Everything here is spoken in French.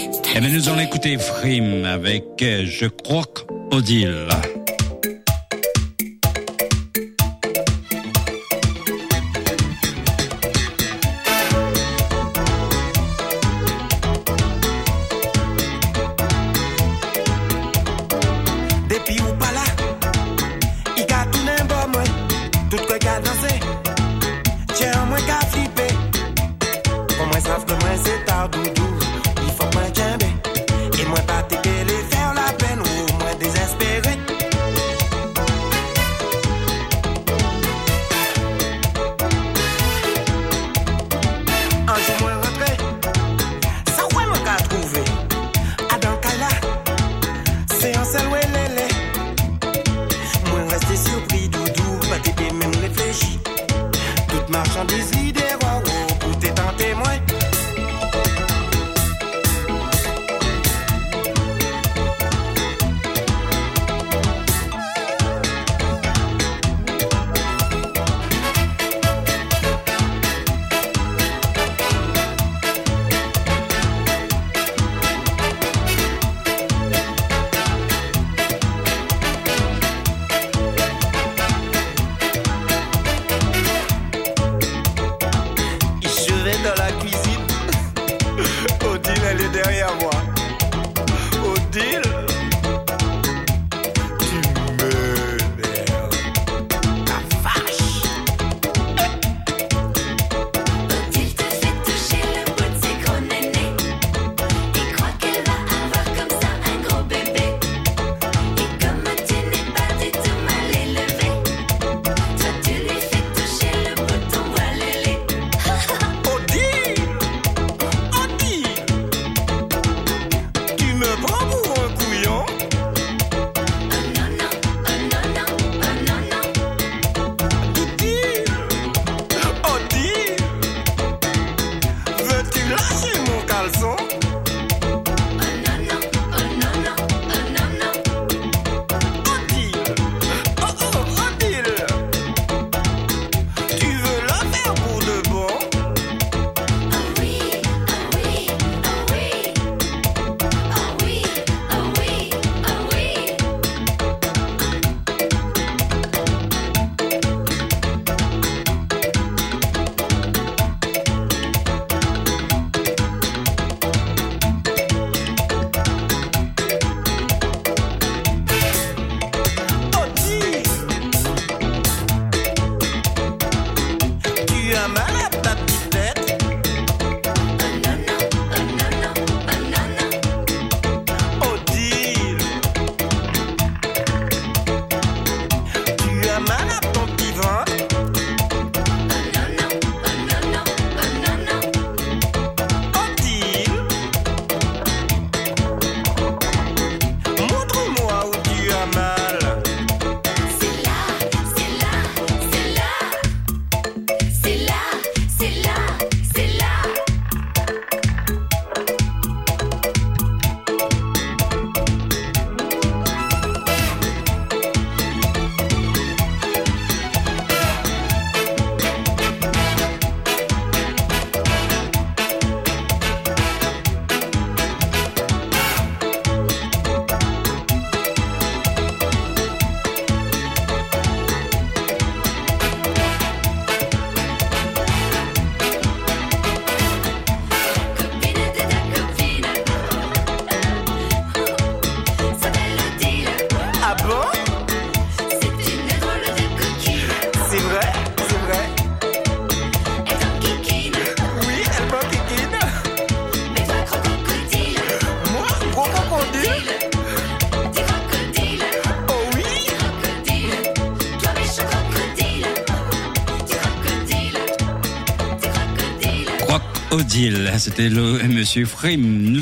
Eh bien, nous allons écouter Frime avec Je croque Odile. Depuis ou pas là, il a tout n'importe moi, tout quoi qu'a dansé, tiens moi qu'a flippé, pour moi savent que moi c'est tard doudou, il faut que moi tiens et moi pas t'aider les faire la peine ou moi désespéré. Un jour moi rentré, ça ouais moi qu'a trouvé, à dans Kala, c'est un seul ouais lélé. Moi resté surpris doudou, pas t'aider même réfléchi, toute marchandise l'idée roi pour t'être un témoin. Dans la cuisine, Odile elle est derrière moi. Odile, tu m'énerves, la vache. Odile te fait toucher le bout de ses gros nénés. Il croit qu'elle va avoir comme ça un gros bébé. Et comme tu n'es pas du tout mal élevé, toi tu lui fais toucher le bout de ton bras lélé. Tu me prends pour un couillon? Oh non non, oh non non, oh non non. Odile, veux-tu lâcher mon caleçon? Oh non non, oh non non, oh non non. Odile, Odile, tu veux la faire pour de bon? Oh oui, oh oui, oh oui. Oh oui, oh oui, oh oui. Odile, tu as mal à ta petite tête? Oh non non, oh non non, oh non non. Odile, tu as mal à ton petit ventre? Oh non non, oh non non, oh non non. Odile, montre-moi où tu as mal. C'est là, c'est là, c'est là. C'est là, c'est là, c'est là. Copine de ta copine s'appelle Odile. Ah bon? C'est une drôle de coquine. C'est vrai, c'est vrai. Elle t'en kikine, Oui, elle m'enquiquine. mais toi crocodile. Moi, gros crocodile. T'es crocodile, Oh oui. crocodile. Toi méchant crocodile. T'es crocodile, t'es crocodile. Croque Odile, c'était le monsieur Frime.